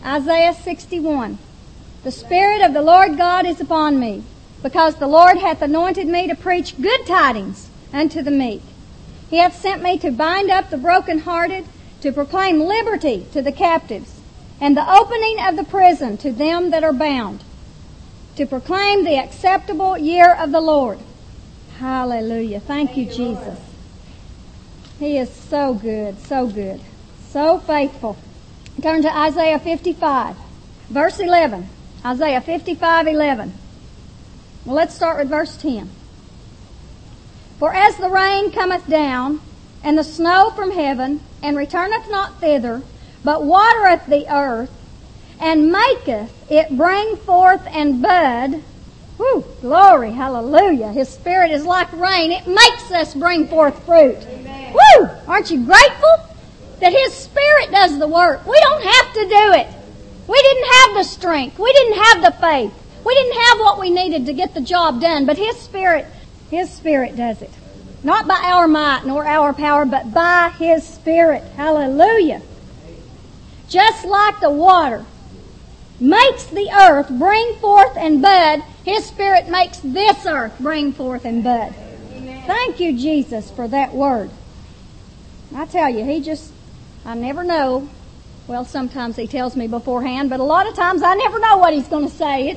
Isaiah 61. The Spirit of the Lord God is upon me, because the Lord hath anointed me to preach good tidings unto the meek. He hath sent me to bind up the brokenhearted, to proclaim liberty to the captives, and the opening of the prison to them that are bound, to proclaim the acceptable year of the Lord. Hallelujah. Thank you, Jesus. Lord. He is so good, so faithful. Turn to Isaiah 55, verse 11. Isaiah 55:11. Well, let's start with verse 10. For as the rain cometh down, and the snow from heaven, and returneth not thither, but watereth the earth, and maketh it bring forth and bud. Whew, glory, hallelujah. His Spirit is like rain. It makes us bring forth fruit. Amen. Woo! Aren't you grateful that His Spirit does the work? We don't have to do it. We didn't have the strength. We didn't have the faith. We didn't have what we needed to get the job done, but His Spirit does it. Not by our might nor our power, but by His Spirit. Hallelujah. Just like the water makes the earth bring forth and bud, His Spirit makes this earth bring forth and bud. Amen. Thank you, Jesus, for that word. I tell you, I never know. Well, sometimes He tells me beforehand, but a lot of times I never know what He's going to say.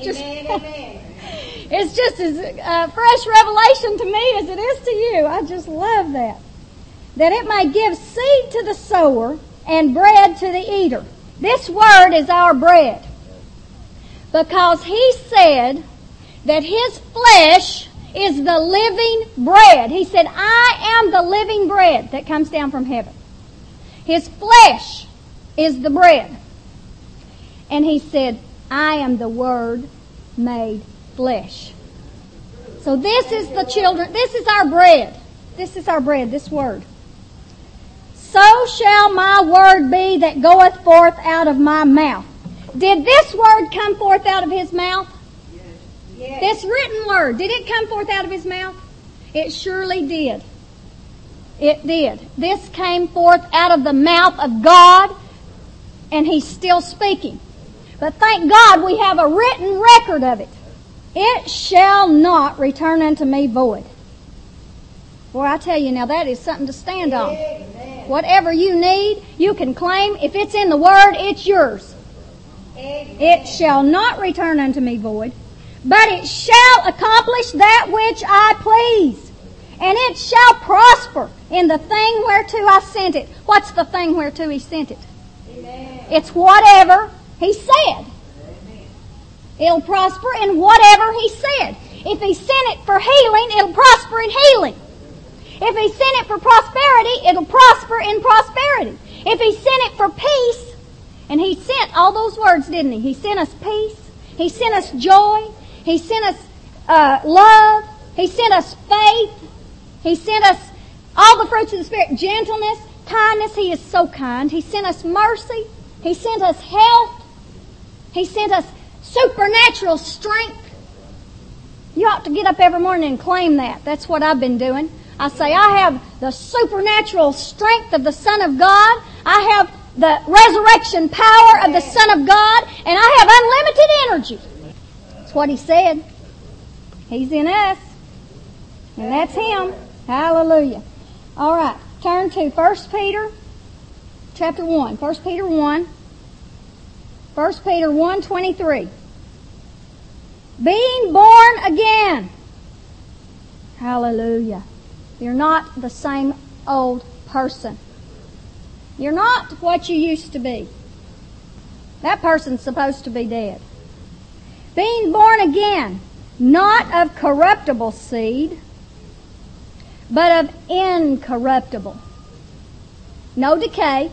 It's just as fresh revelation to me as it is to you. I just love that. That it may give seed to the sower and bread to the eater. This word is our bread. Because He said that His flesh is the living bread. He said, I am the living bread that comes down from heaven. His flesh is the bread. And He said, I am the Word made flesh. So this is the children, this is our bread. This is our bread, this word. So shall my word be that goeth forth out of my mouth. Did this word come forth out of His mouth? Yes. This written word, did it come forth out of His mouth? It surely did. It did. This came forth out of the mouth of God, and He's still speaking. But thank God we have a written record of it. It shall not return unto me void. Boy, I tell you now, that is something to stand on. Amen. Whatever you need, you can claim. If it's in the Word, it's yours. Amen. It shall not return unto me void, but it shall accomplish that which I please. And it shall prosper in the thing whereto I sent it. What's the thing whereto He sent it? Amen. It's whatever He said. It'll prosper in whatever He said. If He sent it for healing, it'll prosper in healing. If He sent it for prosperity, it'll prosper in prosperity. If He sent it for peace, and He sent all those words, didn't He? He sent us peace. He sent us joy. He sent us love. He sent us faith. He sent us all the fruits of the Spirit. Gentleness, kindness. He is so kind. He sent us mercy. He sent us health. He sent us supernatural strength. You ought to get up every morning and claim that. That's what I've been doing. I say, I have the supernatural strength of the Son of God. I have the resurrection power of the Son of God. And I have unlimited energy. That's what He said. He's in us. And that's Him. Hallelujah. All right. Turn to 1 Peter chapter 1. 1 Peter 1. 1 Peter 1:23. Being born again. Hallelujah. You're not the same old person. You're not what you used to be. That person's supposed to be dead. Being born again, not of corruptible seed, but of incorruptible. No decay.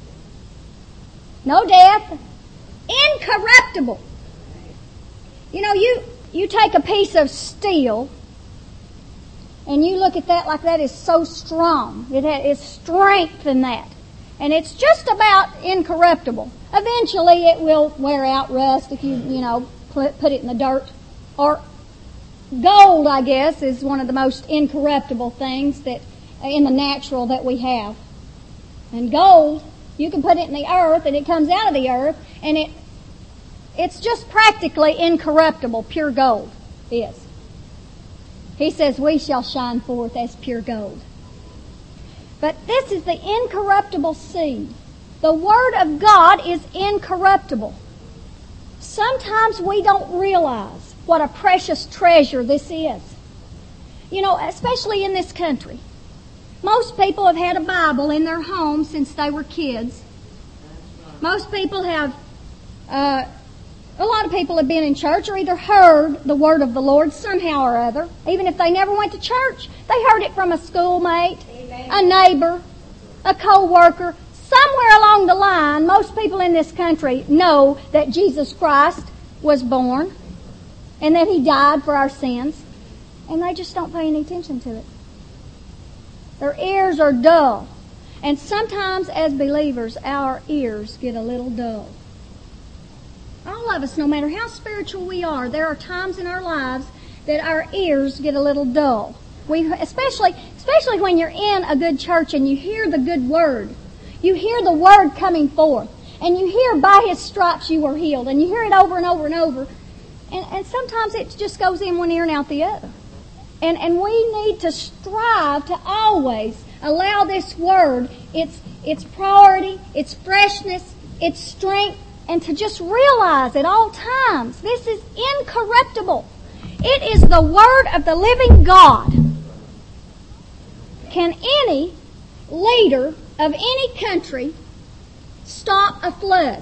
No death. Incorruptible. You know, you take a piece of steel and you look at that like that is so strong. It has strength in that. And it's just about incorruptible. Eventually it will wear out, rust if you put it in the dirt. Or gold, I guess, is one of the most incorruptible things that in the natural that we have. And gold, you can put it in the earth and it comes out of the earth And it's just practically incorruptible, pure gold is. He says, we shall shine forth as pure gold. But this is the incorruptible seed. The Word of God is incorruptible. Sometimes we don't realize what a precious treasure this is. You know, especially in this country. Most people have had a Bible in their home since they were kids. Most people have, a lot of people have been in church or either heard the Word of the Lord somehow or other. Even if they never went to church, they heard it from a schoolmate, a neighbor, a co-worker. Somewhere along the line, most people in this country know that Jesus Christ was born and that He died for our sins, and they just don't pay any attention to it. Their ears are dull. And sometimes as believers, our ears get a little dull. All of us, no matter how spiritual we are, there are times in our lives that our ears get a little dull. Especially when you're in a good church and you hear the good word. You hear the word coming forth. And you hear by His stripes you were healed. And you hear it over and over and over. And sometimes it just goes in one ear and out the other. And we need to strive to always allow this word its priority, its freshness, its strength, and to just realize at all times this is incorruptible. It is the Word of the living God. Can any leader of any country stop a flood?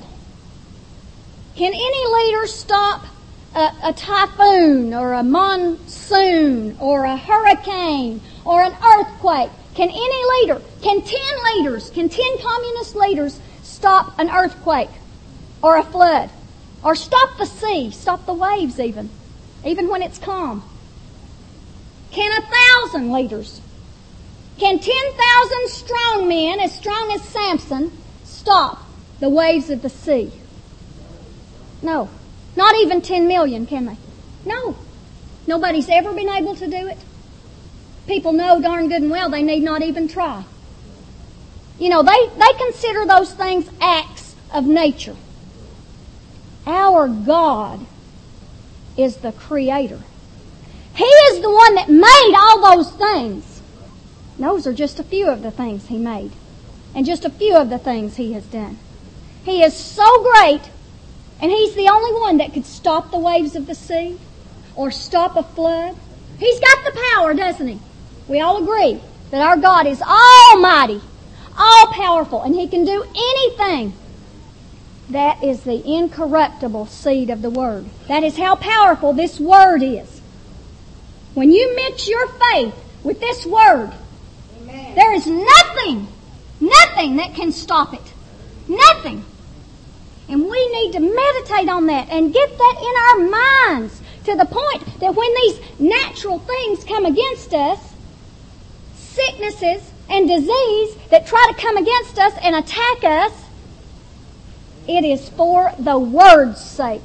Can any leader stop a typhoon or a monsoon or a hurricane or an earthquake? Can any leader, can 10 communist leaders stop an earthquake or a flood? Or stop the sea, stop the waves even when it's calm? Can 1,000 leaders, can 10,000 strong men, as strong as Samson, stop the waves of the sea? No. Not even 10 million, can they? No. Nobody's ever been able to do it. People know darn good and well they need not even try. You know, they consider those things acts of nature. Our God is the Creator. He is the one that made all those things. Those are just a few of the things He made. And just a few of the things He has done. He is so great, and He's the only one that could stop the waves of the sea or stop a flood. He's got the power, doesn't He? We all agree that our God is almighty, all-powerful, and He can do anything. That is the incorruptible seed of the Word. That is how powerful this Word is. When you mix your faith with this Word, amen, there is nothing that can stop it. Nothing. And we need to meditate on that and get that in our minds to the point that when these natural things come against us, sicknesses and disease that try to come against us and attack us, it is for the Word's sake.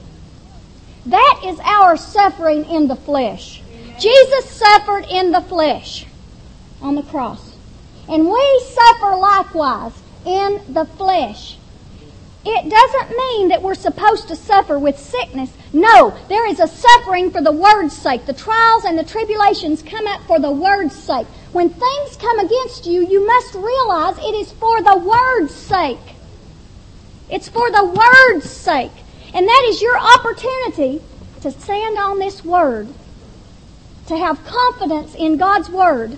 That is our suffering in the flesh. Amen. Jesus suffered in the flesh on the cross. And we suffer likewise in the flesh. It doesn't mean that we're supposed to suffer with sickness. No, there is a suffering for the Word's sake. The trials and the tribulations come up for the Word's sake. When things come against you, you must realize it is for the Word's sake. It's for the Word's sake. And that is your opportunity to stand on this Word, to have confidence in God's Word,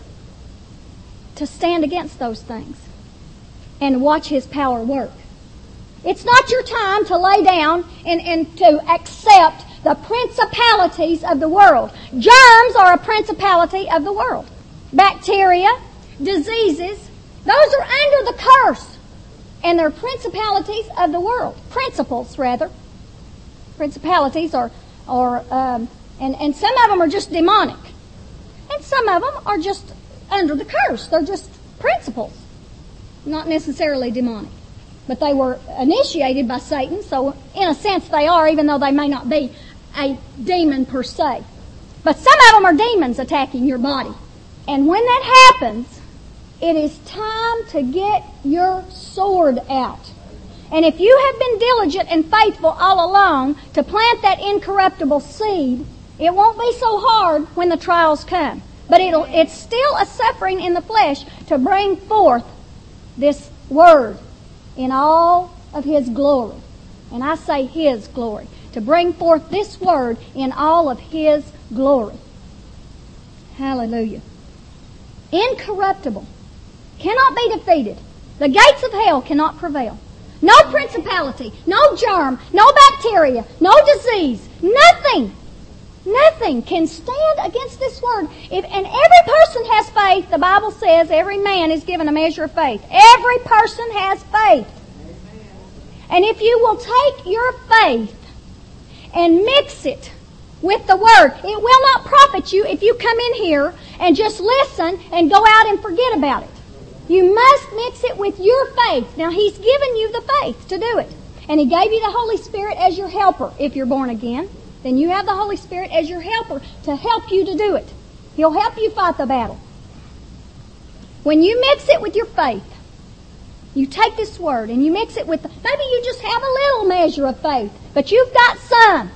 to stand against those things and watch His power work. It's not your time to lay down and to accept the principalities of the world. Germs are a principality of the world. Bacteria, diseases, those are under the curse. And they're principalities of the world. Principles, rather. Principalities and some of them are just demonic. And some of them are just under the curse. They're just principles. Not necessarily demonic. But they were initiated by Satan, so in a sense they are, even though they may not be a demon per se. But some of them are demons attacking your body. And when that happens, it is time to get your sword out And if you have been diligent and faithful all along to plant that incorruptible seed, it won't be so hard when the trials come. But it's still a suffering in the flesh to bring forth this Word in all of His glory. And I say His glory. To bring forth this Word in all of His glory. Hallelujah. Incorruptible. Cannot be defeated. The gates of hell cannot prevail. No principality, no germ, no bacteria, no disease, nothing can stand against this Word. And every person has faith. The Bible says every man is given a measure of faith. Every person has faith. And if you will take your faith and mix it with the Word, it will not profit you if you come in here and just listen and go out and forget about it. You must mix it with your faith. Now, He's given you the faith to do it. And He gave you the Holy Spirit as your helper. If you're born again, then you have the Holy Spirit as your helper to help you to do it. He'll help you fight the battle. When you mix it with your faith, you take this Word and you mix it with, maybe you just have a little measure of faith, but you've got some.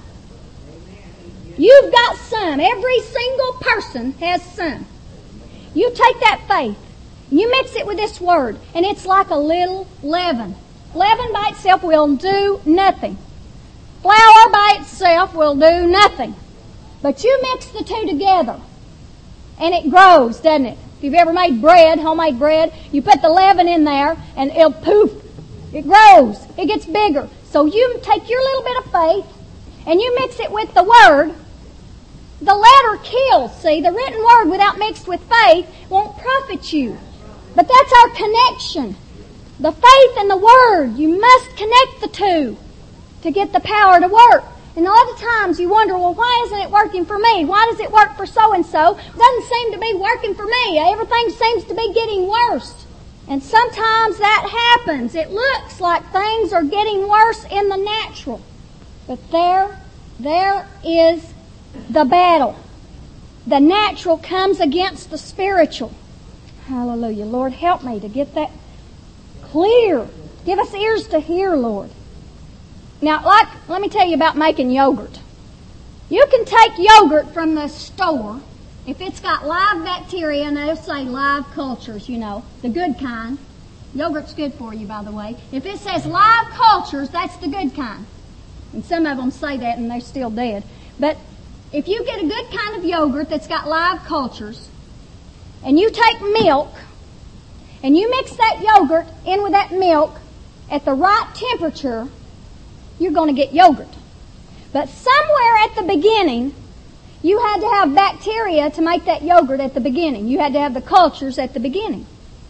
You've got some. Every single person has some. You take that faith, you mix it with this Word, and it's like a little leaven. Leaven by itself will do nothing. Flour by itself will do nothing. But you mix the two together, and it grows, doesn't it? If you've ever made bread, homemade bread, you put the leaven in there, and it'll poof. It grows. It gets bigger. So you take your little bit of faith, and you mix it with the Word. The letter kills, see. The written Word without mixed with faith won't profit you. But that's our connection. The faith and the Word, you must connect the two to get the power to work. And a lot of times you wonder, well, why isn't it working for me? Why does it work for so-and-so? It doesn't seem to be working for me. Everything seems to be getting worse. And sometimes that happens. It looks like things are getting worse in the natural. But there is the battle. The natural comes against the spiritual. Hallelujah. Lord, help me to get that clear. Give us ears to hear, Lord. Now, let me tell you about making yogurt. You can take yogurt from the store. If it's got live bacteria, and they'll say live cultures, the good kind. Yogurt's good for you, by the way. If it says live cultures, that's the good kind. And some of them say that and they're still dead. But if you get a good kind of yogurt that's got live cultures, and you take milk, and you mix that yogurt in with that milk at the right temperature, you're going to get yogurt. But somewhere at the beginning, you had to have bacteria to make that yogurt at the beginning. You had to have the cultures at the beginning.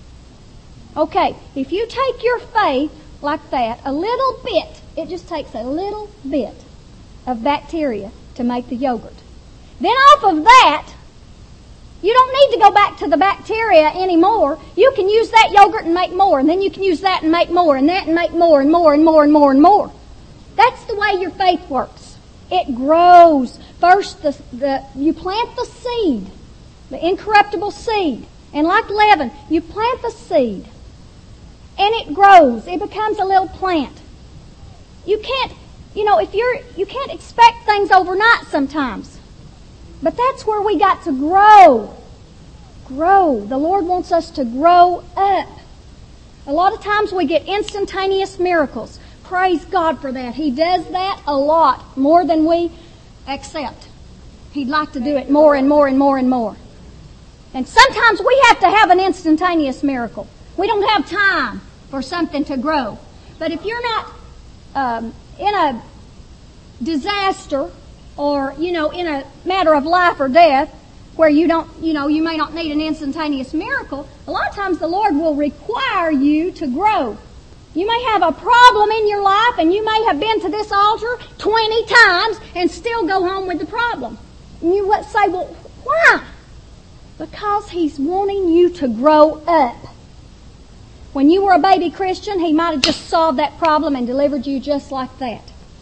Okay, if you take your faith like that, a little bit, it just takes a little bit of bacteria to make the yogurt. Then off of that, you don't need to go back to the bacteria anymore. You can use that yogurt and make more, and then you can use that and make more, and that and make more, and more, and more, and more, and more. That's the way your faith works. It grows. First, you plant the seed, the incorruptible seed. And like leaven, you plant the seed. And it grows. It becomes a little plant. You can't, you can't expect things overnight sometimes. But that's where we got to grow. Grow. The Lord wants us to grow up. A lot of times we get instantaneous miracles. Praise God for that. He does that a lot, more than we accept. He'd like to do it more and more and more and more. And sometimes we have to have an instantaneous miracle. We don't have time for something to grow. But if you're not in a disaster or, in a matter of life or death where you may not need an instantaneous miracle, a lot of times the Lord will require you to grow. You may have a problem in your life and you may have been to this altar 20 times and still go home with the problem. And you would say, well, why? Because He's wanting you to grow up. When you were a baby Christian, He might have just solved that problem and delivered you just like that.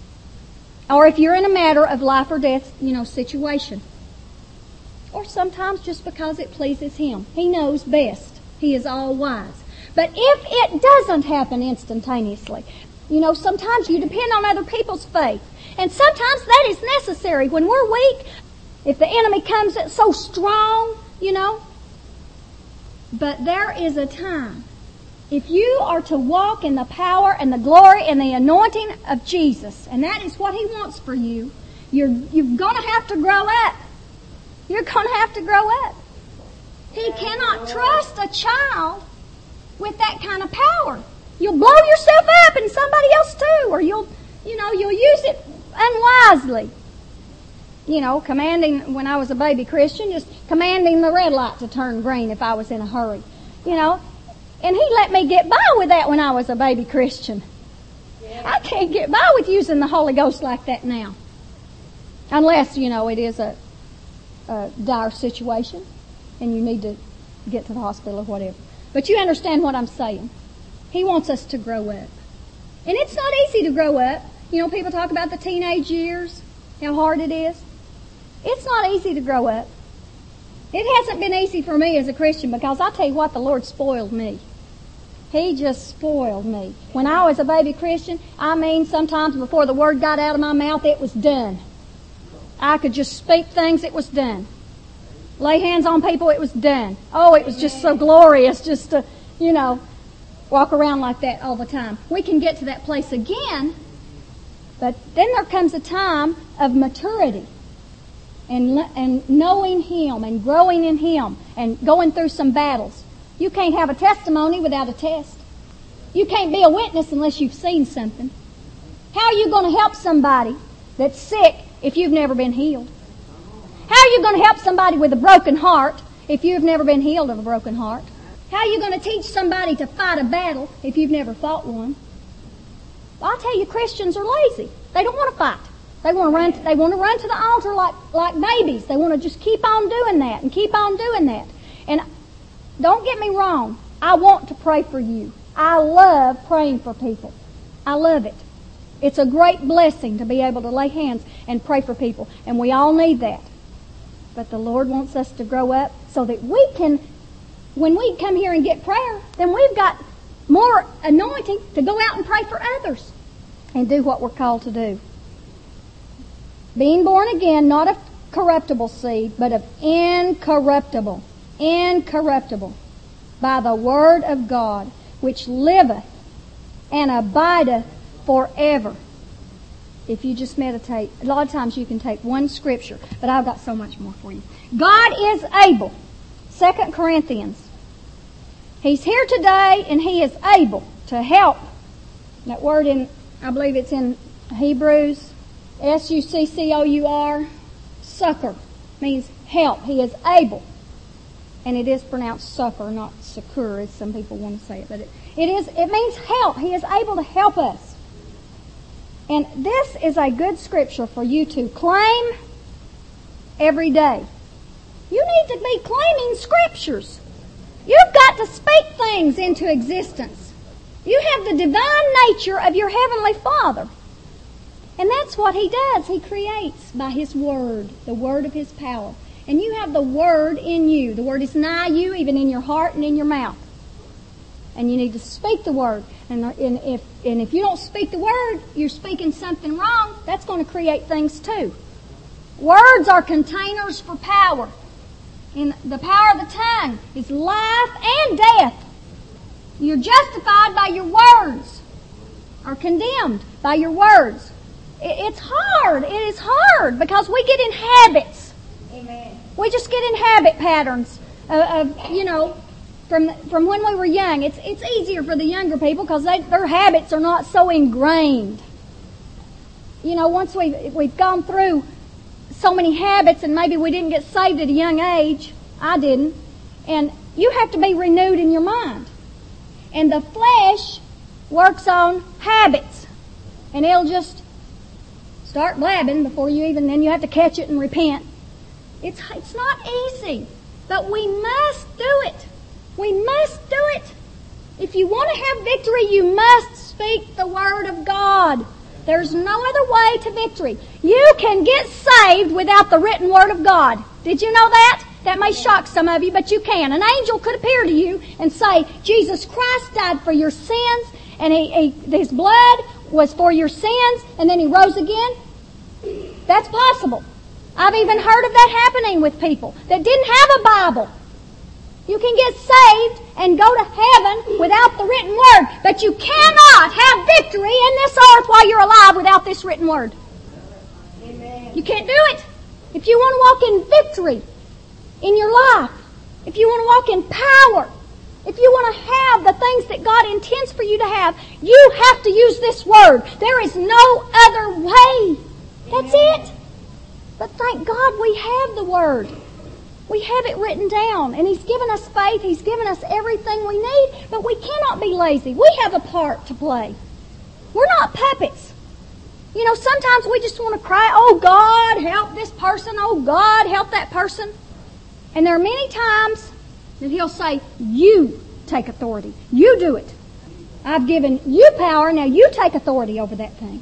Or if you're in a matter of life or death, situation. Or sometimes just because it pleases Him. He knows best. He is all wise. But if it doesn't happen instantaneously, Sometimes you depend on other people's faith. And sometimes that is necessary. When we're weak, if the enemy comes so strong, But there is a time. If you are to walk in the power and the glory and the anointing of Jesus, and that is what He wants for you, you're going to have to grow up. You're going to have to grow up. He cannot trust a child with that kind of power. You'll blow yourself up and somebody else too, or you'll use it unwisely. Commanding, when I was a baby Christian, just commanding the red light to turn green if I was in a hurry. And He let me get by with that when I was a baby Christian. I can't get by with using the Holy Ghost like that now. Unless, it is a dire situation and you need to get to the hospital or whatever. But you understand what I'm saying. He wants us to grow up. And it's not easy to grow up. People talk about the teenage years, how hard it is. It's not easy to grow up. It hasn't been easy for me as a Christian because I'll tell you what, the Lord spoiled me. He just spoiled me. When I was a baby Christian, sometimes before the word got out of my mouth, it was done. I could just speak things, it was done. Lay hands on people, it was done. Oh, it was just so glorious just to, walk around like that all the time. We can get to that place again, but then there comes a time of maturity and knowing Him and growing in Him and going through some battles. You can't have a testimony without a test. You can't be a witness unless you've seen something. How are you going to help somebody that's sick if you've never been healed? How are you going to help somebody with a broken heart if you've never been healed of a broken heart? How are you going to teach somebody to fight a battle if you've never fought one? Well, I'll tell you, Christians are lazy. They don't want to fight. They want to run to the altar like babies. They want to just keep on doing that and keep on doing that. And don't get me wrong. I want to pray for you. I love praying for people. I love it. It's a great blessing to be able to lay hands and pray for people. And we all need that. But the Lord wants us to grow up so that we can, when we come here and get prayer, then we've got more anointing to go out and pray for others and do what we're called to do. Being born again, not of corruptible seed, but of incorruptible, by the word of God, which liveth and abideth forever. If you just meditate, a lot of times you can take one scripture, but I've got so much more for you. God is able. 2 Corinthians. He's here today and He is able to help. That word I believe it's in Hebrews, S-U-C-C-O-U-R, succor, means help. He is able. And it is pronounced succor, not succor, as some people want to say it. But it means help. He is able to help us. And this is a good scripture for you to claim every day. You need to be claiming scriptures. You've got to speak things into existence. You have the divine nature of your Heavenly Father. And that's what He does. He creates by His Word, the Word of His power. And you have the Word in you. The Word is nigh you, even in your heart and in your mouth. And you need to speak the Word. And if you don't speak the Word, you're speaking something wrong. That's going to create things too. Words are containers for power. And the power of the tongue is life and death. You're justified by your words, or condemned by your words. It's hard. It is hard because we get in habits. Amen. We just get in habit patterns of from when we were young. It's easier for the younger people because their habits are not so ingrained. Once we've gone through so many habits and maybe we didn't get saved at a young age. I didn't. And you have to be renewed in your mind. And the flesh works on habits. And it'll just start blabbing before then you have to catch it and repent. It's not easy, but we must do it. We must do it. If you want to have victory, you must speak the Word of God. There's no other way to victory. You can get saved without the written Word of God. Did you know that? That may shock some of you, but you can. An angel could appear to you and say, Jesus Christ died for your sins, and His blood was for your sins and then He rose again? That's possible. I've even heard of that happening with people that didn't have a Bible. You can get saved and go to heaven without the written Word, but you cannot have victory in this earth while you're alive without this written Word. Amen. You can't do it. If you want to walk in victory in your life, if you want to walk in power, if you want to have the things that God intends for you to have, you have to use this Word. There is no other way. That's it. But thank God we have the Word. We have it written down, and He's given us faith. He's given us everything we need, but we cannot be lazy. We have a part to play. We're not puppets. You know, sometimes we just want to cry, oh God, help this person. Oh God, help that person. And there are many times that He'll say, you take authority. You do it. I've given you power, now you take authority over that thing.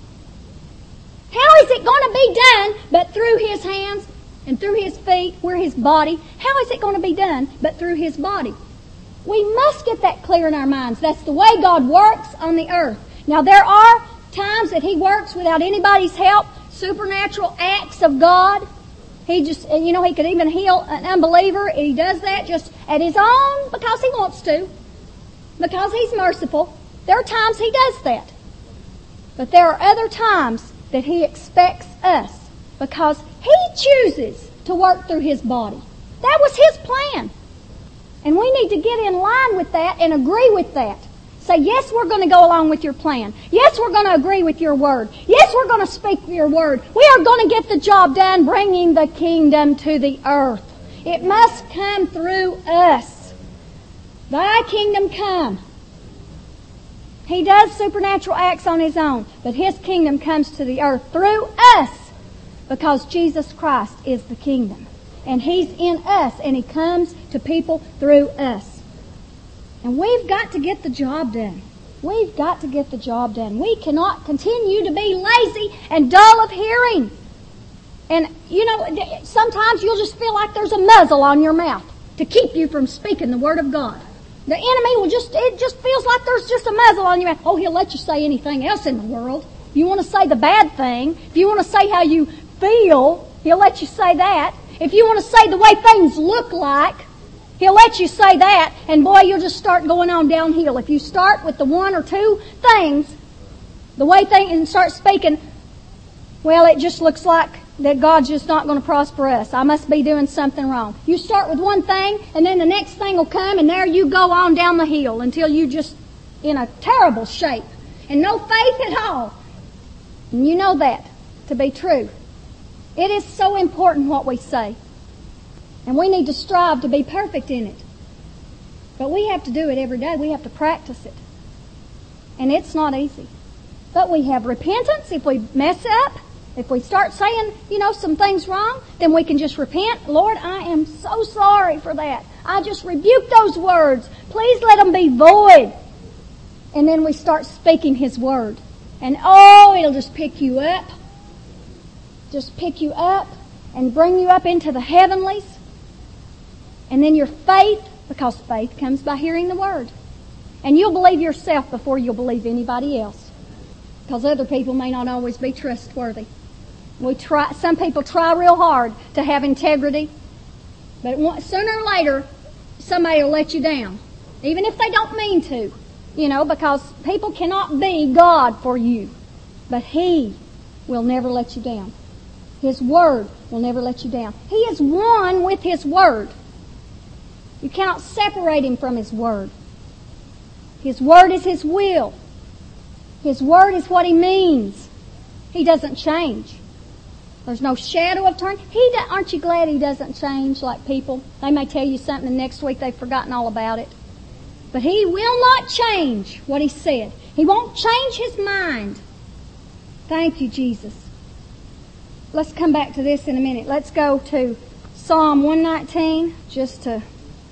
How is it going to be done but through His hands and through His feet? We're His body. How is it going to be done but through His body? We must get that clear in our minds. That's the way God works on the earth. Now there are times that He works without anybody's help, supernatural acts of God. He just, you know, He could even heal an unbeliever. He does that just at His own because He wants to, because He's merciful. There are times He does that. But there are other times that He expects us because He chooses to work through His body. That was His plan. And we need to get in line with that and agree with that. Say, yes, we're going to go along with your plan. Yes, we're going to agree with your word. Yes, we're going to speak your word. We are going to get the job done, bringing the kingdom to the earth. It must come through us. Thy kingdom come. He does supernatural acts on His own, but His kingdom comes to the earth through us because Jesus Christ is the kingdom. And He's in us, and He comes to people through us. And we've got to get the job done. We've got to get the job done. We cannot continue to be lazy and dull of hearing. And, you know, sometimes you'll just feel like there's a muzzle on your mouth to keep you from speaking the Word of God. The enemy it just feels like there's just a muzzle on your mouth. Oh, he'll let you say anything else in the world. If you want to say the bad thing, if you want to say how you feel, he'll let you say that. If you want to say the way things look like, he'll let you say that, and boy, you'll just start going on downhill. If you start with the one or two things, the way things, and start speaking, well, it just looks like that God's just not going to prosper us. I must be doing something wrong. You start with one thing, and then the next thing will come, and there you go on down the hill until you just in a terrible shape and no faith at all. And you know that to be true. It is so important what we say. And we need to strive to be perfect in it. But we have to do it every day. We have to practice it. And it's not easy. But we have repentance. If we mess up, if we start saying, some things wrong, then we can just repent. Lord, I am so sorry for that. I just rebuke those words. Please let them be void. And then we start speaking His Word. And it'll just pick you up. Just pick you up and bring you up into the heavenlies. And then your faith, because faith comes by hearing the Word. And you'll believe yourself before you'll believe anybody else. Because other people may not always be trustworthy. Some people try real hard to have integrity. But sooner or later, somebody will let you down. Even if they don't mean to. Because people cannot be God for you. But He will never let you down. His Word will never let you down. He is one with His Word. You cannot separate Him from His Word. His Word is His will. His Word is what He means. He doesn't change. There's no shadow of turning. Aren't you glad He doesn't change like people? They may tell you something and next week they've forgotten all about it. But He will not change what He said. He won't change His mind. Thank you, Jesus. Let's come back to this in a minute. Let's go to Psalm 119 just to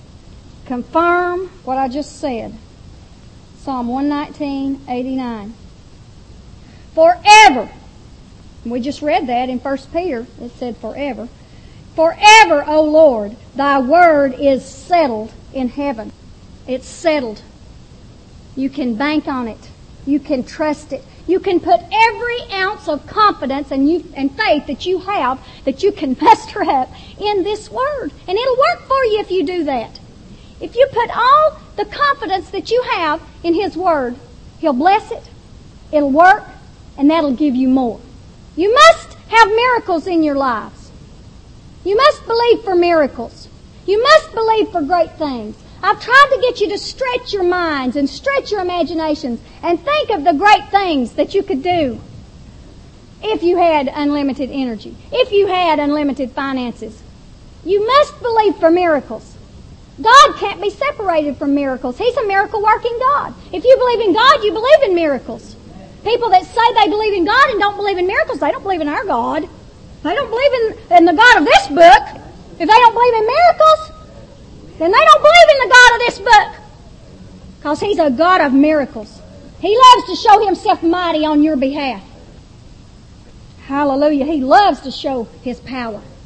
confirm what I just said. Psalm 119:89. Forever. We just read that in 1 Peter. It said forever. Forever, O Lord, Thy word is settled in heaven. It's settled. You can bank on it. You can trust it. You can put every ounce of confidence and faith that you have, that you can muster up, in this Word. And it'll work for you if you do that. If you put all the confidence that you have in His Word, He'll bless it, it'll work, and that'll give you more. You must have miracles in your lives. You must believe for miracles. You must believe for great things. I've tried to get you to stretch your minds and stretch your imaginations and think of the great things that you could do if you had unlimited energy, if you had unlimited finances. You must believe for miracles. God can't be separated from miracles. He's a miracle-working God. If you believe in God, you believe in miracles. People that say they believe in God and don't believe in miracles, they don't believe in our God. They don't believe in the God of this book. If they don't believe in miracles, then they don't believe in the God of this book. Because He's a God of miracles. He loves to show Himself mighty on your behalf. Hallelujah. He loves to show His power.